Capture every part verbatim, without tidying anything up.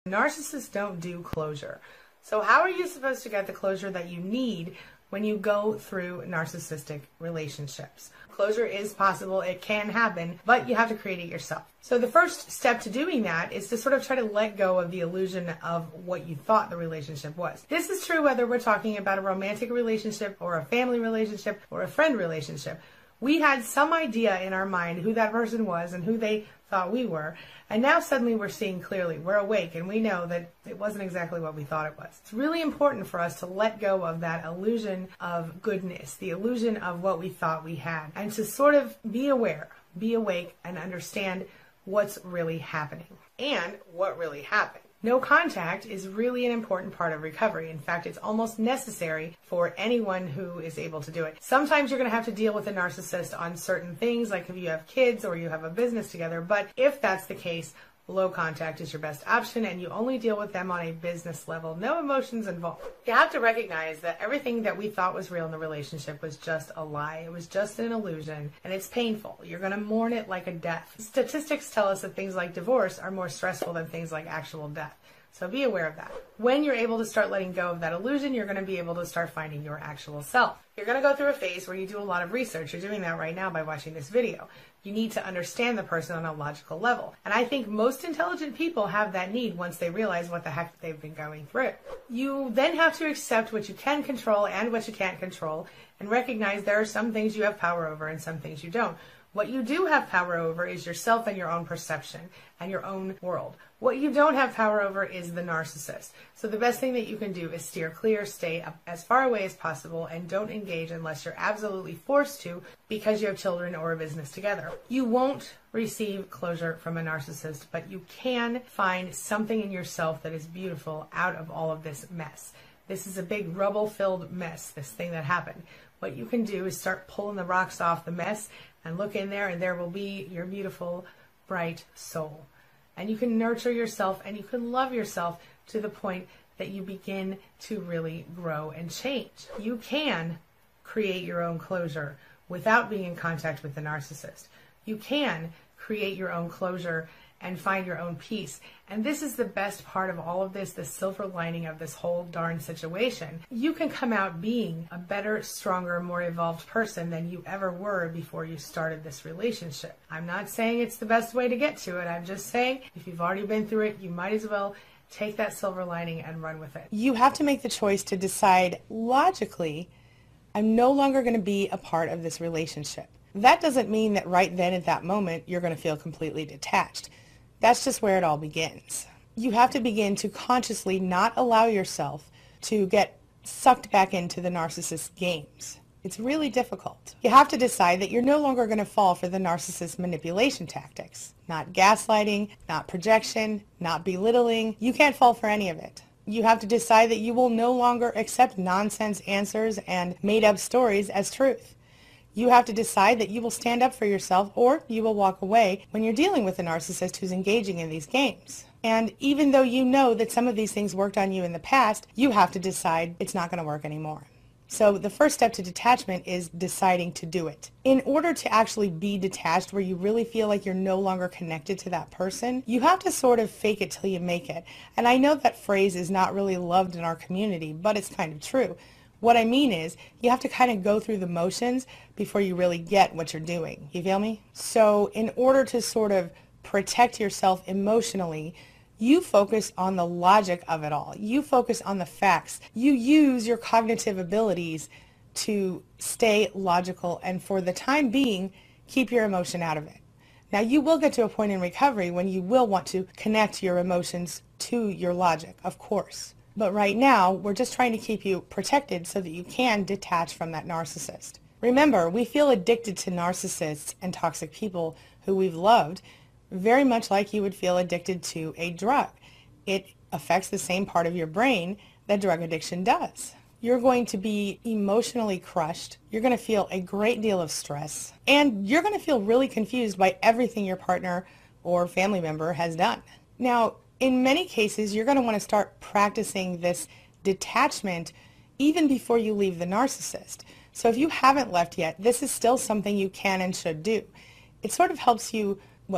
Narcissists don't do closure. So how are you supposed to get the closure that you need when you go through narcissistic relationships? Closure is possible, it can happen, but you have to create it yourself. So the first step to doing that is to sort of try to let go of the illusion of what you thought the relationship was. This is true whether we're talking about a romantic relationship or a family relationship or a friend relationship. We had some idea in our mind who that person was and who they thought we were, and now suddenly we're seeing clearly. We're awake and we know that it wasn't exactly what we thought it was. It's really important for us to let go of that illusion of goodness, the illusion of what we thought we had, and to sort of be aware, be awake, and understand what's really happening and what really happened. No contact is really an important part of recovery. In fact, it's almost necessary for anyone who is able to do it. Sometimes you're going to have to deal with a narcissist on certain things, like if you have kids or you have a business together. But if that's the case, low contact is your best option, and you only deal with them on a business level. No emotions involved. You have to recognize that everything that we thought was real in the relationship was just a lie. It was just an illusion, and it's painful. You're going to mourn it like a death. Statistics tell us that things like divorce are more stressful than things like actual death. So be aware of that. When you're able to start letting go of that illusion, you're going to be able to start finding your actual self. You're going to go through a phase where you do a lot of research. You're doing that right now by watching this video. You need to understand the person on a logical level. And I think most intelligent people have that need once they realize what the heck they've been going through. You then have to accept what you can control and what you can't control, and recognize there are some things you have power over and some things you don't. What you do have power over is yourself and your own perception and your own world. What you don't have power over is the narcissist. So the best thing that you can do is steer clear, stay up as far away as possible, and don't engage unless you're absolutely forced to because you have children or a business together. You won't receive closure from a narcissist, but you can find something in yourself that is beautiful out of all of this mess. This is a big rubble-filled mess, this thing that happened. What you can do is start pulling the rocks off the mess and look in there, and there will be your beautiful, bright soul. And you can nurture yourself and you can love yourself to the point that you begin to really grow and change. You can create your own closure without being in contact with the narcissist. You can create your own closure and find your own peace. And this is the best part of all of this, the silver lining of this whole darn situation. You can come out being a better, stronger, more evolved person than you ever were before you started this relationship. I'm not saying it's the best way to get to it. I'm just saying if you've already been through it, you might as well take that silver lining and run with it. You have to make the choice to decide logically, I'm no longer going to be a part of this relationship. That doesn't mean that right then at that moment you're going to feel completely detached. That's just where it all begins. You have to begin to consciously not allow yourself to get sucked back into the narcissist's games. It's really difficult. You have to decide that you're no longer going to fall for the narcissist's manipulation tactics. Not gaslighting, not projection, not belittling. You can't fall for any of it. You have to decide that you will no longer accept nonsense answers and made-up stories as truth. You have to decide that you will stand up for yourself or you will walk away when you're dealing with a narcissist who's engaging in these games. And even though you know that some of these things worked on you in the past, you have to decide it's not going to work anymore. So the first step to detachment is deciding to do it. In order to actually be detached where you really feel like you're no longer connected to that person, you have to sort of fake it till you make it. And I know that phrase is not really loved in our community, but it's kind of true. What I mean is, you have to kind of go through the motions before you really get what you're doing. You feel me? So in order to sort of protect yourself emotionally, you focus on the logic of it all. You focus on the facts. You use your cognitive abilities to stay logical and for the time being, keep your emotion out of it. Now you will get to a point in recovery when you will want to connect your emotions to your logic, of course. But right now, we're just trying to keep you protected so that you can detach from that narcissist. Remember, we feel addicted to narcissists and toxic people who we've loved very much like you would feel addicted to a drug. It affects the same part of your brain that drug addiction does. You're going to be emotionally crushed. You're going to feel a great deal of stress. And you're going to feel really confused by everything your partner or family member has done. Now, in many cases, you're going to want to start practicing this detachment even before you leave the narcissist. So if you haven't left yet, this is still something you can and should do. It sort of helps you, well,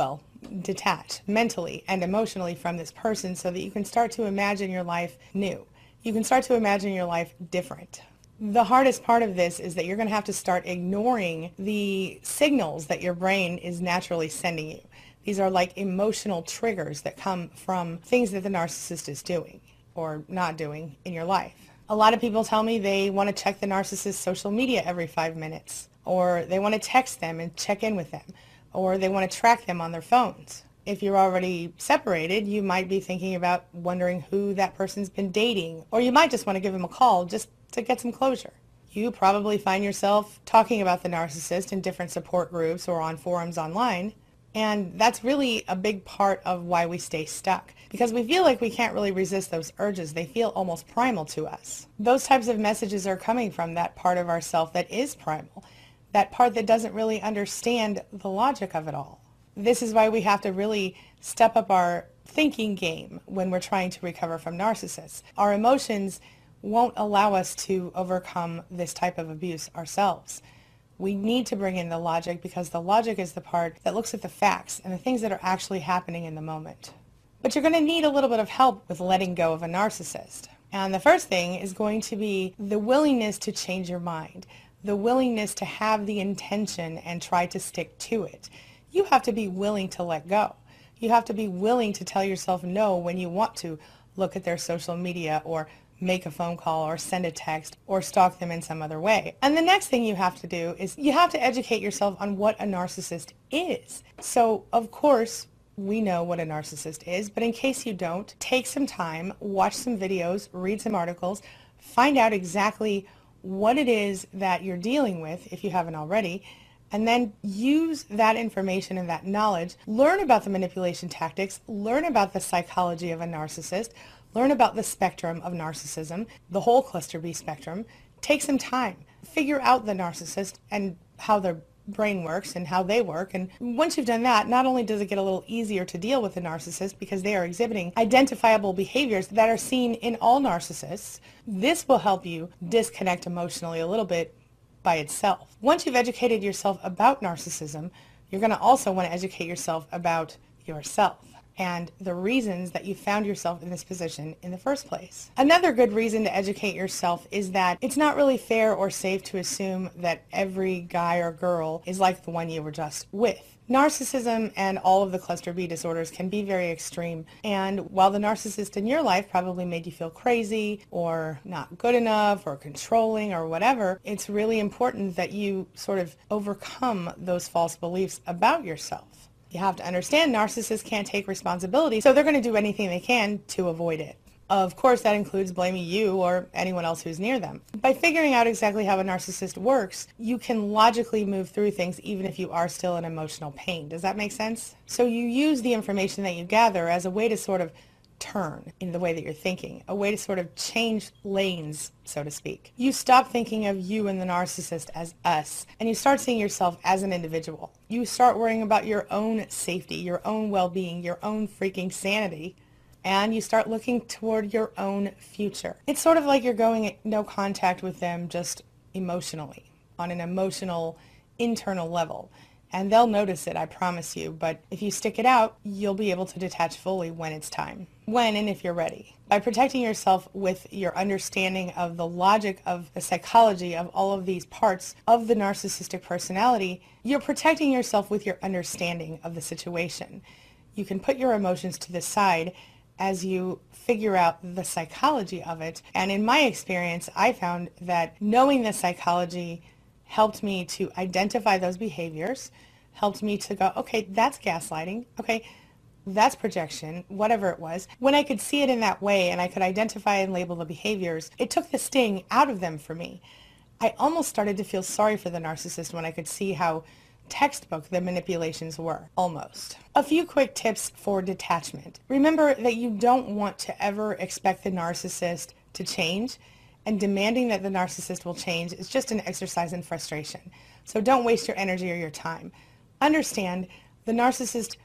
detach mentally and emotionally from this person so that you can start to imagine your life new. You can start to imagine your life different. The hardest part of this is that you're going to have to start ignoring the signals that your brain is naturally sending you. These are like emotional triggers that come from things that the narcissist is doing or not doing in your life. A lot of people tell me they want to check the narcissist's social media every five minutes, or they want to text them and check in with them, or they want to track them on their phones. If you're already separated, you might be thinking about wondering who that person's been dating, or you might just want to give them a call just to get some closure. You probably find yourself talking about the narcissist in different support groups or on forums online, and that's really a big part of why we stay stuck, because we feel like we can't really resist those urges. They feel almost primal to us. Those types of messages are coming from that part of ourself that is primal, that part that doesn't really understand the logic of it all. This is why we have to really step up our thinking game when we're trying to recover from narcissists. Our emotions won't allow us to overcome this type of abuse ourselves. We need to bring in the logic, because the logic is the part that looks at the facts and the things that are actually happening in the moment. But you're going to need a little bit of help with letting go of a narcissist. And the first thing is going to be the willingness to change your mind, the willingness to have the intention and try to stick to it. You have to be willing to let go. You have to be willing to tell yourself no when you want to look at their social media or make a phone call or send a text or stalk them in some other way. And the next thing you have to do is you have to educate yourself on what a narcissist is. So, of course, we know what a narcissist is, but in case you don't, take some time, watch some videos, read some articles, find out exactly what it is that you're dealing with if you haven't already, and then use that information and that knowledge, learn about the manipulation tactics, learn about the psychology of a narcissist, learn about the spectrum of narcissism, the whole cluster B spectrum. Take some time, figure out the narcissist and how their brain works and how they work. And once you've done that, not only does it get a little easier to deal with the narcissist because they are exhibiting identifiable behaviors that are seen in all narcissists, this will help you disconnect emotionally a little bit by itself. Once you've educated yourself about narcissism, you're going to also want to educate yourself about yourself and the reasons that you found yourself in this position in the first place. Another good reason to educate yourself is that it's not really fair or safe to assume that every guy or girl is like the one you were just with. Narcissism and all of the cluster B disorders can be very extreme, and while the narcissist in your life probably made you feel crazy or not good enough or controlling or whatever, it's really important that you sort of overcome those false beliefs about yourself. You have to understand narcissists can't take responsibility, so they're going to do anything they can to avoid it. Of course, that includes blaming you or anyone else who's near them. By figuring out exactly how a narcissist works, you can logically move through things even if you are still in emotional pain. Does that make sense? So you use the information that you gather as a way to sort of turn in the way that you're thinking, a way to sort of change lanes, so to speak. You stop thinking of you and the narcissist as us, and you start seeing yourself as an individual. You start worrying about your own safety, your own well-being, your own freaking sanity, and you start looking toward your own future. It's sort of like you're going at no contact with them, just emotionally, on an emotional, internal level. And they'll notice it, I promise you, but if you stick it out, you'll be able to detach fully when it's time. When and if you're ready. By protecting yourself with your understanding of the logic of the psychology of all of these parts of the narcissistic personality, you're protecting yourself with your understanding of the situation. You can put your emotions to the side as you figure out the psychology of it. And in my experience, I found that knowing the psychology helped me to identify those behaviors, helped me to go, okay, that's gaslighting, okay, that's projection, whatever it was. When I could see it in that way and I could identify and label the behaviors, it took the sting out of them for me. I almost started to feel sorry for the narcissist when I could see how textbook the manipulations were, almost. A few quick tips for detachment. Remember that you don't want to ever expect the narcissist to change, and demanding that the narcissist will change is just an exercise in frustration. So don't waste your energy or your time. Understand the narcissist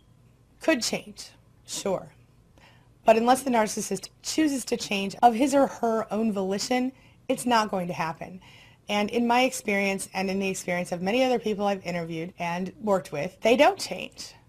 could change, sure. But unless the narcissist chooses to change of his or her own volition, it's not going to happen. And in my experience and in the experience of many other people I've interviewed and worked with, they don't change.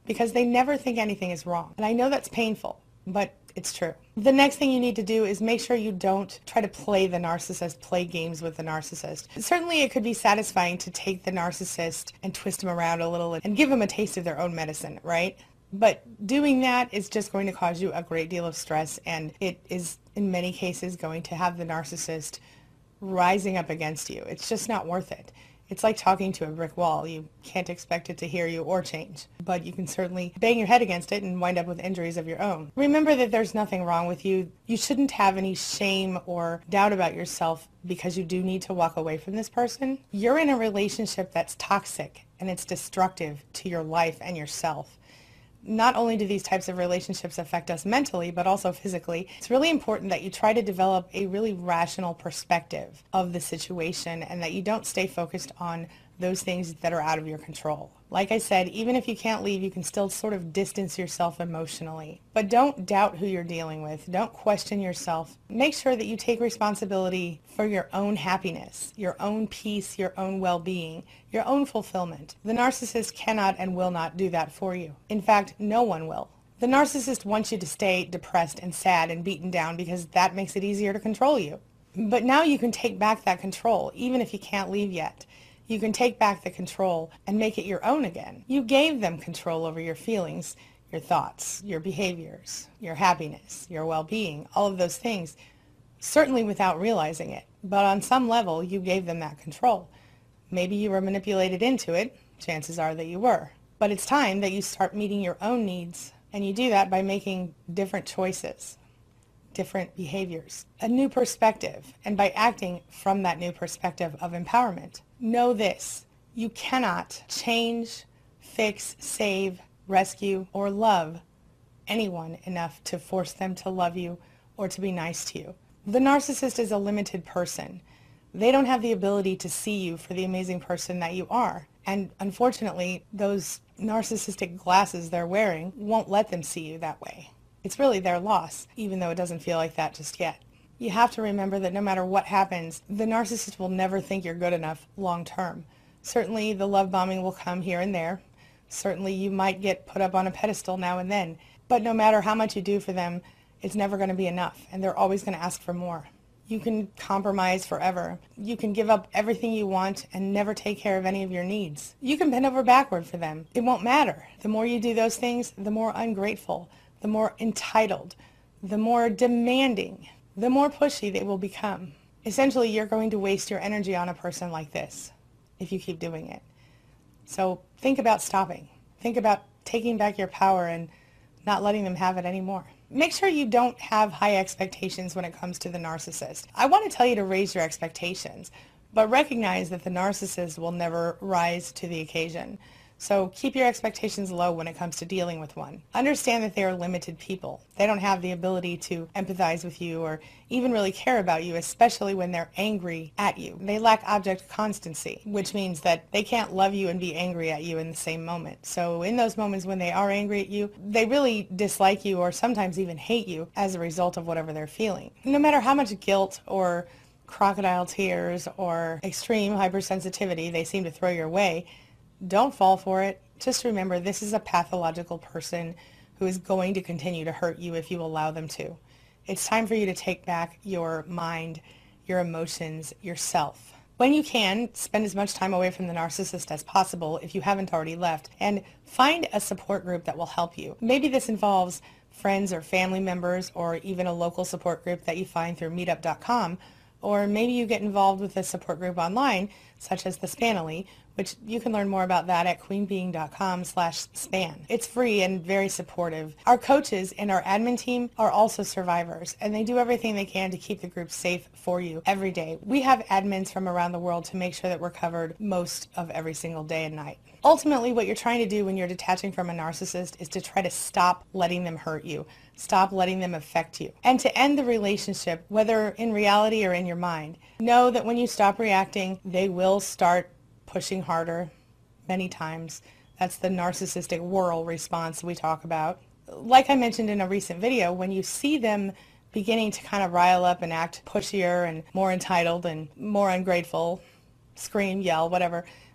because they never think anything is wrong. And I know that's painful, but it's true. The next thing you need to do is make sure you don't try to play the narcissist, play games with the narcissist. Certainly it could be satisfying to take the narcissist and twist them around a little and give them a taste of their own medicine, right? But doing that is just going to cause you a great deal of stress, and it is in many cases going to have the narcissist rising up against you. It's just not worth it. It's like talking to a brick wall. You can't expect it to hear you or change, but you can certainly bang your head against it and wind up with injuries of your own. Remember that there's nothing wrong with you. You shouldn't have any shame or doubt about yourself because you do need to walk away from this person. You're in a relationship that's toxic and it's destructive to your life and yourself. Not only do these types of relationships affect us mentally, but also physically, it's really important that you try to develop a really rational perspective of the situation and that you don't stay focused on those things that are out of your control. Like I said, even if you can't leave, you can still sort of distance yourself emotionally. But don't doubt who you're dealing with. Don't question yourself. Make sure that you take responsibility for your own happiness, your own peace, your own well-being, your own fulfillment. The narcissist cannot and will not do that for you. In fact, no one will. The narcissist wants you to stay depressed and sad and beaten down because that makes it easier to control you. But now you can take back that control, even if you can't leave yet. You can take back the control and make it your own again. You gave them control over your feelings, your thoughts, your behaviors, your happiness, your well-being, all of those things, certainly without realizing it. But on some level, you gave them that control. Maybe you were manipulated into it. Chances are that you were. But it's time that you start meeting your own needs, and you do that by making different choices, different behaviors, a new perspective, and by acting from that new perspective of empowerment. Know this, you cannot change, fix, save, rescue, or love anyone enough to force them to love you or to be nice to you. The narcissist is a limited person. They don't have the ability to see you for the amazing person that you are. And unfortunately, those narcissistic glasses they're wearing won't let them see you that way. It's really their loss, even though it doesn't feel like that just yet. You have to remember that no matter what happens, the narcissist will never think you're good enough long term. Certainly the love bombing will come here and there. Certainly you might get put up on a pedestal now and then. But no matter how much you do for them, it's never going to be enough, and they're always going to ask for more. You can compromise forever. You can give up everything you want and never take care of any of your needs. You can bend over backward for them. It won't matter. The more you do those things, the more ungrateful, the more entitled, the more demanding, the more pushy they will become. Essentially, you're going to waste your energy on a person like this if you keep doing it. So think about stopping. Think about taking back your power and not letting them have it anymore. Make sure you don't have high expectations when it comes to the narcissist. I want to tell you to raise your expectations, but recognize that the narcissist will never rise to the occasion. So keep your expectations low when it comes to dealing with one. Understand that they are limited people. They don't have the ability to empathize with you or even really care about you, especially when they're angry at you. They lack object constancy, which means that they can't love you and be angry at you in the same moment. So in those moments when they are angry at you, they really dislike you or sometimes even hate you as a result of whatever they're feeling. No matter how much guilt or crocodile tears or extreme hypersensitivity they seem to throw your way, don't fall for it. Just remember, this is a pathological person who is going to continue to hurt you if you allow them to. It's time for you to take back your mind, your emotions, yourself. When you can, spend as much time away from the narcissist as possible if you haven't already left, and find a support group that will help you. Maybe this involves friends or family members or even a local support group that you find through meetup dot com, or maybe you get involved with a support group online, such as the Spanily, which you can learn more about that at queenbeing dot com slash span. It's free and very supportive. Our coaches and our admin team are also survivors, and they do everything they can to keep the group safe for you every day. We have admins from around the world to make sure that we're covered most of every single day and night. Ultimately, what you're trying to do when you're detaching from a narcissist is to try to stop letting them hurt you. Stop letting them affect you. And to end the relationship, whether in reality or in your mind, know that when you stop reacting, they will start pushing harder many times. That's the narcissistic whirl response we talk about. Like I mentioned in a recent video, when you see them beginning to kind of rile up and act pushier and more entitled and more ungrateful, scream, yell, whatever, that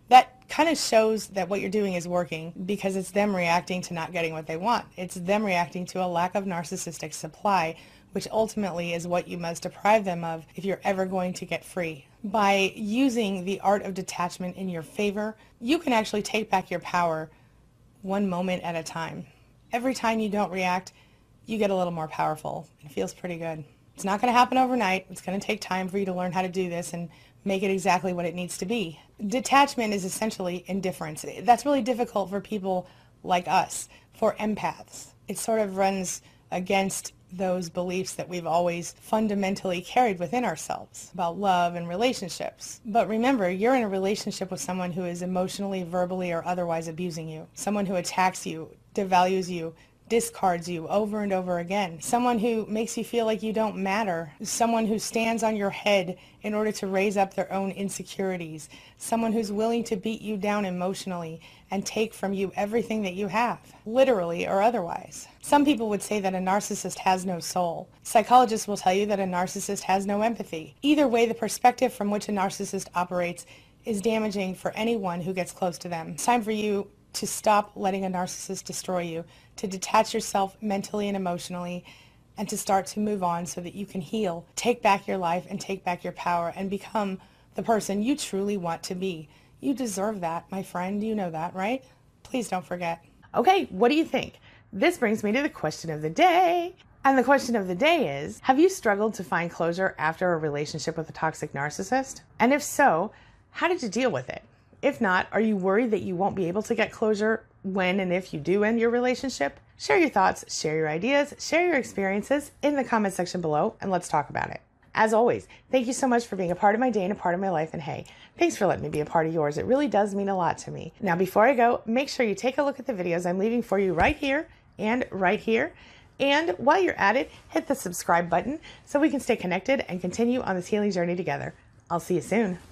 kind of shows that what you're doing is working because it's them reacting to not getting what they want. It's them reacting to a lack of narcissistic supply, which ultimately is what you must deprive them of if you're ever going to get free. By using the art of detachment in your favor, you can actually take back your power one moment at a time. Every time you don't react, you get a little more powerful. It feels pretty good. It's not going to happen overnight. It's going to take time for you to learn how to do this and make it exactly what it needs to be. Detachment is essentially indifference. That's really difficult for people like us, for empaths. It sort of runs against those beliefs that we've always fundamentally carried within ourselves about love and relationships. But remember, you're in a relationship with someone who is emotionally, verbally, or otherwise abusing you. Someone who attacks you, devalues you, discards you over and over again. Someone who makes you feel like you don't matter. Someone who stands on your head in order to raise up their own insecurities. Someone who's willing to beat you down emotionally and take from you everything that you have, literally or otherwise. Some people would say that a narcissist has no soul. Psychologists will tell you that a narcissist has no empathy. Either way, the perspective from which a narcissist operates is damaging for anyone who gets close to them. It's time for you to stop letting a narcissist destroy you, to detach yourself mentally and emotionally, and to start to move on so that you can heal, take back your life and take back your power and become the person you truly want to be. You deserve that, my friend. You know that, right? Please don't forget. Okay, what do you think? This brings me to the question of the day. And the question of the day is, have you struggled to find closure after a relationship with a toxic narcissist? And if so, how did you deal with it? If not, are you worried that you won't be able to get closure when and if you do end your relationship? Share your thoughts, share your ideas, share your experiences in the comment section below, and let's talk about it. As always, thank you so much for being a part of my day and a part of my life, and hey, thanks for letting me be a part of yours. It really does mean a lot to me. Now, before I go, make sure you take a look at the videos I'm leaving for you right here and right here. And while you're at it, hit the subscribe button so we can stay connected and continue on this healing journey together. I'll see you soon.